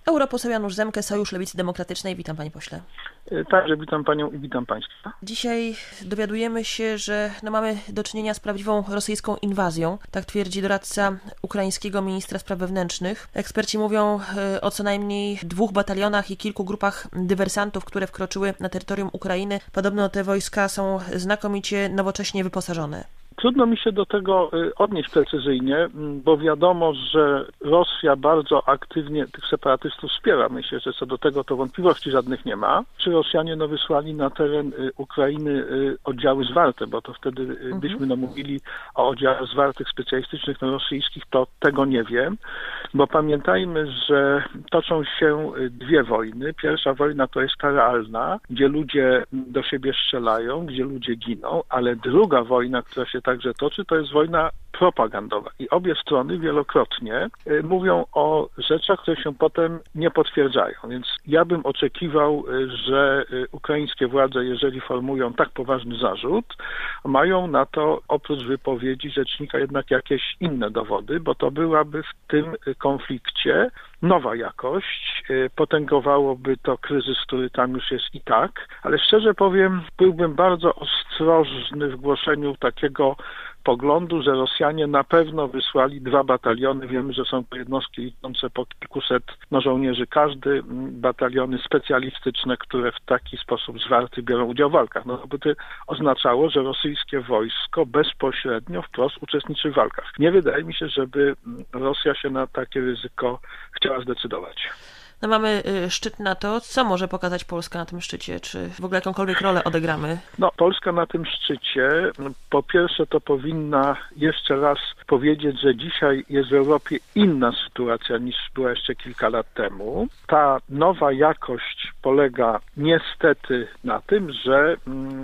Europoseł Janusz Zemke, Sojusz Lewicy Demokratycznej. Witam, panie pośle. Także witam panią i witam państwa. Dzisiaj dowiadujemy się, że mamy do czynienia z prawdziwą rosyjską inwazją. Tak twierdzi doradca ukraińskiego ministra spraw wewnętrznych. Eksperci mówią o co najmniej 2 batalionach i kilku grupach dywersantów, które wkroczyły na terytorium Ukrainy. Podobno te wojska są znakomicie nowocześnie wyposażone. Trudno mi się do tego odnieść precyzyjnie, bo wiadomo, że Rosja bardzo aktywnie tych separatystów wspiera. Myślę, że co do tego to wątpliwości żadnych nie ma. Czy Rosjanie wysłali na teren Ukrainy oddziały zwarte, bo to wtedy byśmy mówili o oddziałach zwartych specjalistycznych rosyjskich, to tego nie wiem, bo pamiętajmy, że toczą się 2 wojny. Pierwsza wojna to jest ta realna, gdzie ludzie do siebie strzelają, gdzie ludzie giną, ale druga wojna, która się także toczy, to jest wojna propagandowa. I obie strony wielokrotnie mówią o rzeczach, które się potem nie potwierdzają. Więc ja bym oczekiwał, że ukraińskie władze, jeżeli formują tak poważny zarzut, mają na to oprócz wypowiedzi rzecznika jednak jakieś inne dowody, bo to byłaby w tym konflikcie nowa jakość, potęgowałoby to kryzys, który tam już jest i tak, ale szczerze powiem, byłbym bardzo ostrożny w głoszeniu takiego poglądu, że Rosjanie na pewno wysłali 2 bataliony. Wiemy, że są to jednostki liczące po kilkuset żołnierzy każdy, bataliony specjalistyczne, które w taki sposób zwarty biorą udział w walkach. No to by to oznaczało, że rosyjskie wojsko bezpośrednio wprost uczestniczy w walkach. Nie wydaje mi się, żeby Rosja się na takie ryzyko chciała zdecydować. Mamy szczyt NATO. Co może pokazać Polska na tym szczycie? Czy w ogóle jakąkolwiek rolę odegramy? Polska na tym szczycie, po pierwsze to powinna jeszcze raz powiedzieć, że dzisiaj jest w Europie inna sytuacja niż była jeszcze kilka lat temu. Ta nowa jakość polega niestety na tym, że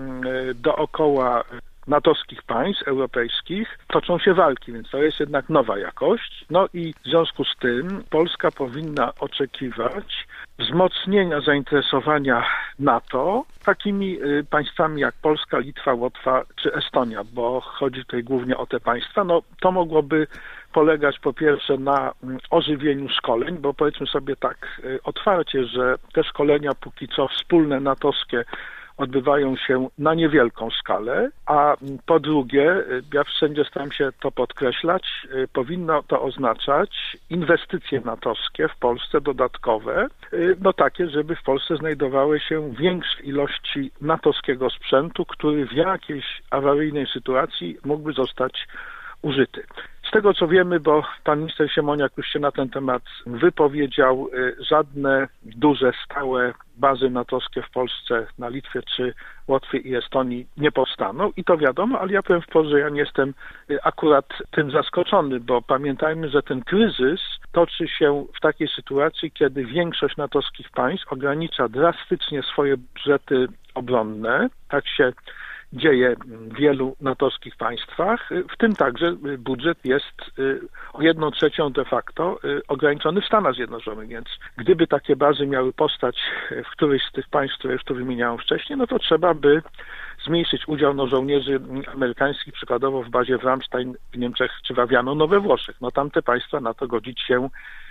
dookoła natowskich państw europejskich toczą się walki, więc to jest jednak nowa jakość. No i w związku z tym Polska powinna oczekiwać wzmocnienia zainteresowania NATO takimi państwami jak Polska, Litwa, Łotwa czy Estonia, bo chodzi tutaj głównie o te państwa. To mogłoby polegać po pierwsze na ożywieniu szkoleń, bo powiedzmy sobie tak otwarcie, że te szkolenia póki co wspólne natowskie odbywają się na niewielką skalę, a po drugie, ja wszędzie staram się to podkreślać, powinno to oznaczać inwestycje natowskie w Polsce dodatkowe, takie, żeby w Polsce znajdowały się większe ilości natowskiego sprzętu, który w jakiejś awaryjnej sytuacji mógłby zostać użyty. Z tego co wiemy, bo pan minister Siemoniak już się na ten temat wypowiedział, żadne duże, stałe bazy natowskie w Polsce, na Litwie czy Łotwie i Estonii nie powstaną i to wiadomo, ale ja powiem wprost, że ja nie jestem akurat tym zaskoczony, bo pamiętajmy, że ten kryzys toczy się w takiej sytuacji, kiedy większość natowskich państw ogranicza drastycznie swoje budżety obronne, tak się dzieje w wielu natowskich państwach, w tym także budżet jest o 1/3 de facto ograniczony w Stanach Zjednoczonych, więc gdyby takie bazy miały powstać w którejś z tych państw, które już tu wymieniałem wcześniej, to trzeba by zmniejszyć udział żołnierzy amerykańskich, przykładowo w bazie w Ramstein w Niemczech czy w Aviano we Włoszech. Tamte państwa na to godzić się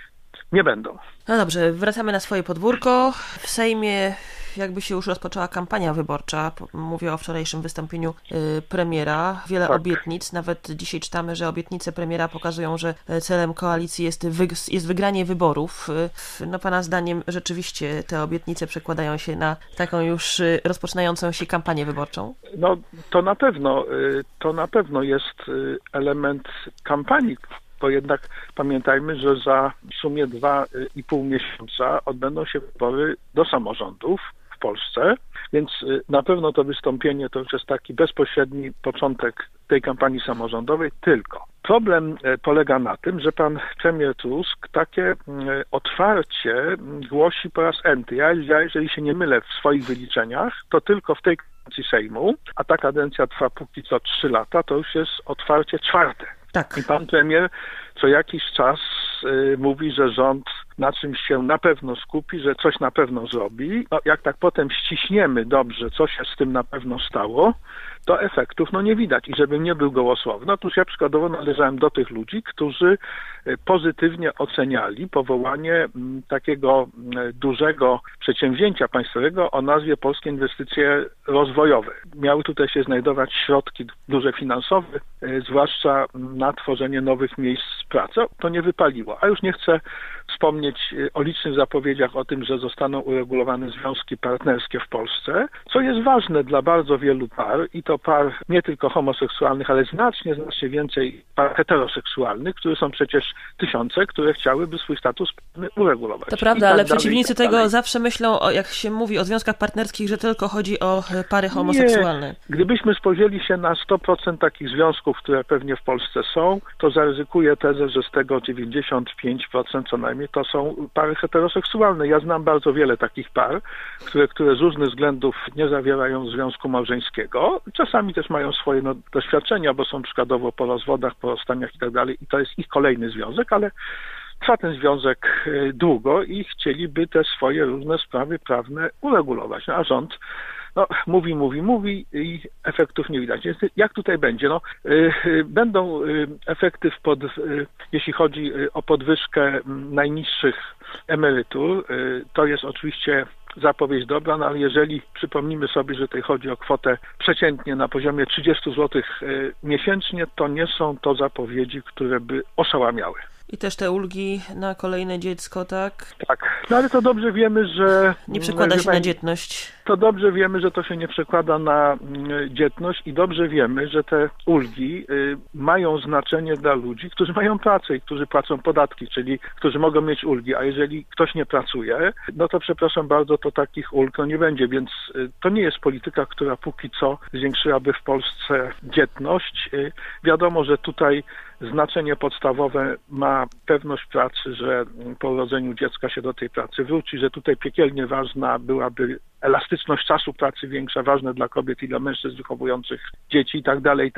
nie będą. No dobrze, wracamy na swoje podwórko. W Sejmie jakby się już rozpoczęła kampania wyborcza. Mówię o wczorajszym wystąpieniu premiera. Wiele obietnic. Nawet dzisiaj czytamy, że obietnice premiera pokazują, że celem koalicji jest wygranie wyborów. Pana zdaniem rzeczywiście te obietnice przekładają się na taką już rozpoczynającą się kampanię wyborczą? To na pewno jest element kampanii, bo jednak pamiętajmy, że za w sumie 2,5 miesiąca odbędą się wybory do samorządów w Polsce, więc na pewno to wystąpienie to już jest taki bezpośredni początek tej kampanii samorządowej, tylko problem polega na tym, że pan premier Tusk takie otwarcie głosi po raz enty. Ja, jeżeli się nie mylę w swoich wyliczeniach, to tylko w tej kadencji Sejmu, a ta kadencja trwa póki co 3 lata, to już jest otwarcie 4. Tak. I pan premier co jakiś czas mówi, że rząd na czymś się na pewno skupi, że coś na pewno zrobi. No, jak tak potem ściśniemy dobrze, co się z tym na pewno stało, to efektów nie widać. I żebym nie był gołosłowny, otóż ja przykładowo należałem do tych ludzi, którzy pozytywnie oceniali powołanie takiego dużego przedsięwzięcia państwowego o nazwie Polskie Inwestycje Rozwojowe. Miały tutaj się znajdować środki duże finansowe, zwłaszcza na tworzenie nowych miejsc pracy. To nie wypaliło. A już nie chcę wspomnieć o licznych zapowiedziach o tym, że zostaną uregulowane związki partnerskie w Polsce, co jest ważne dla bardzo wielu par i to par nie tylko homoseksualnych, ale znacznie więcej par heteroseksualnych, które są przecież tysiące, które chciałyby swój status uregulować. To prawda, ale przeciwnicy tego zawsze myślą, jak się mówi o związkach partnerskich, że tylko chodzi o pary homoseksualne. Nie. Gdybyśmy spojrzeli się na 100% takich związków, które pewnie w Polsce są, to zaryzykuję tezę, że z tego 95% co najmniej to są pary heteroseksualne. Ja znam bardzo wiele takich par, które z różnych względów nie zawierają związku małżeńskiego. Czasami też mają swoje doświadczenia, bo są przykładowo po rozwodach, po rozstaniach i tak dalej i to jest ich kolejny związek, ale trwa ten związek długo i chcieliby te swoje różne sprawy prawne uregulować. A rząd mówi i efektów nie widać. Więc jak tutaj będzie? Będą efekty jeśli chodzi o podwyżkę najniższych emerytur. To jest oczywiście zapowiedź dobra, ale jeżeli przypomnimy sobie, że tutaj chodzi o kwotę przeciętnie na poziomie 30 zł miesięcznie, to nie są to zapowiedzi, które by oszałamiały. I też te ulgi na kolejne dziecko, tak? Tak, ale to dobrze wiemy, że... Nie przekłada się na dzietność. To dobrze wiemy, że to się nie przekłada na dzietność i dobrze wiemy, że te ulgi mają znaczenie dla ludzi, którzy mają pracę i którzy płacą podatki, czyli którzy mogą mieć ulgi, a jeżeli ktoś nie pracuje, to przepraszam bardzo, to takich ulg nie będzie, więc to nie jest polityka, która póki co zwiększyłaby w Polsce dzietność. Wiadomo, że tutaj znaczenie podstawowe ma pewność pracy, że po urodzeniu dziecka się do tej pracy wróci, że tutaj piekielnie ważna byłaby elastyczność czasu pracy większa, ważne dla kobiet i dla mężczyzn wychowujących dzieci i tak dalej.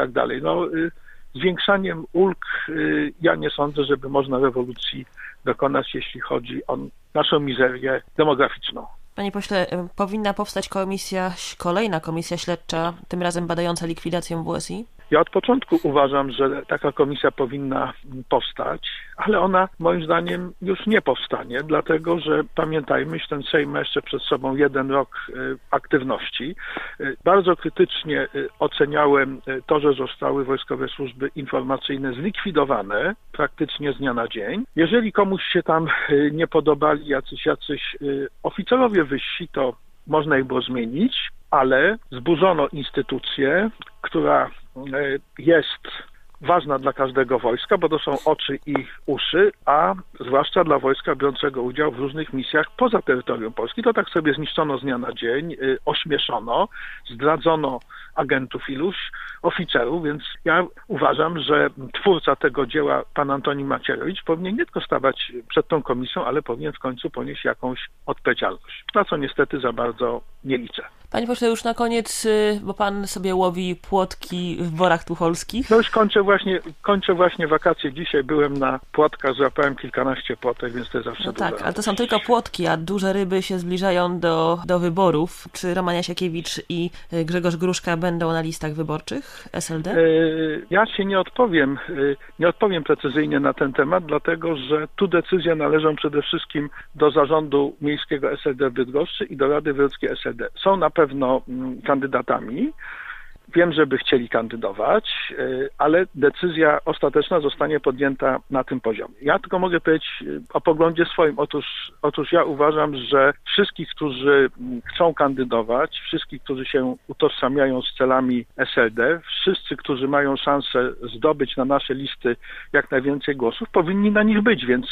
Zwiększaniem ulg ja nie sądzę, żeby można rewolucji dokonać, jeśli chodzi o naszą mizerię demograficzną. Panie pośle, powinna powstać kolejna komisja śledcza, tym razem badająca likwidację WSI? Ja od początku uważam, że taka komisja powinna powstać, ale ona moim zdaniem już nie powstanie, dlatego że pamiętajmy, że ten Sejm ma jeszcze przed sobą 1 rok aktywności. Bardzo krytycznie oceniałem to, że zostały wojskowe służby informacyjne zlikwidowane praktycznie z dnia na dzień. Jeżeli komuś się tam nie podobali jacyś oficerowie wyżsi, to można ich było zmienić, ale zburzono instytucję, która jest ważna dla każdego wojska, bo to są oczy i uszy, a zwłaszcza dla wojska biorącego udział w różnych misjach poza terytorium Polski. To tak sobie zniszczono z dnia na dzień, ośmieszono, zdradzono agentów iluś, oficerów, więc ja uważam, że twórca tego dzieła, pan Antoni Macierewicz, powinien nie tylko stawać przed tą komisją, ale powinien w końcu ponieść jakąś odpowiedzialność, na co niestety za bardzo nie liczę. Panie pośle, już na koniec, bo pan sobie łowi płotki w Borach Tucholskich. Już kończę właśnie wakacje. Dzisiaj byłem na płotkach, złapałem kilkanaście płotek, więc to jest zawsze tak, ale to są tylko płotki, a duże ryby się zbliżają do wyborów. Czy Roman Jasiakiewicz i Grzegorz Gruszka będą na listach wyborczych SLD? Ja się nie odpowiem precyzyjnie na ten temat, dlatego że tu decyzje należą przede wszystkim do zarządu miejskiego SLD w Bydgoszczy i do Rady Wojewódzkiej SLD. Są na pewno kandydatami. Wiem, że by chcieli kandydować, ale decyzja ostateczna zostanie podjęta na tym poziomie. Ja tylko mogę powiedzieć o poglądzie swoim. Otóż ja uważam, że wszystkich, którzy chcą kandydować, wszystkich, którzy się utożsamiają z celami SLD, wszyscy, którzy mają szansę zdobyć na nasze listy jak najwięcej głosów, powinni na nich być, więc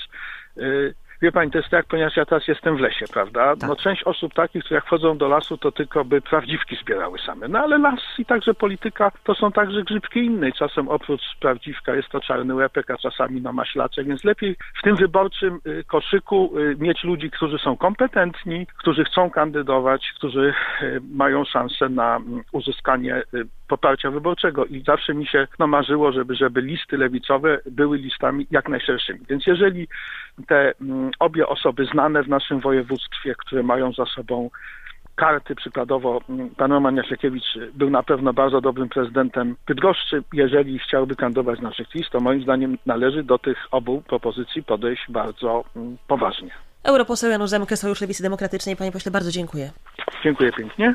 wie pani, to jest tak, ponieważ ja teraz jestem w lesie, prawda? Tak. Część osób takich, które jak wchodzą do lasu, to tylko by prawdziwki zbierały same. Ale las i także polityka to są także grzybki inne. Czasem oprócz prawdziwka jest to czarny łepek, a czasami maślaczek, więc lepiej w tym wyborczym koszyku mieć ludzi, którzy są kompetentni, którzy chcą kandydować, którzy mają szansę na uzyskanie poparcia wyborczego i zawsze mi się marzyło, żeby listy lewicowe były listami jak najszerszymi. Więc jeżeli te obie osoby znane w naszym województwie, które mają za sobą karty, przykładowo pan Roman Jasiakiewicz był na pewno bardzo dobrym prezydentem Bydgoszczy. Jeżeli chciałby kandydować z naszych list, to moim zdaniem należy do tych obu propozycji podejść bardzo poważnie. Europoseł Janusz Zemke, Sojusz Lewicy Demokratycznej. Panie pośle, bardzo dziękuję. Dziękuję pięknie.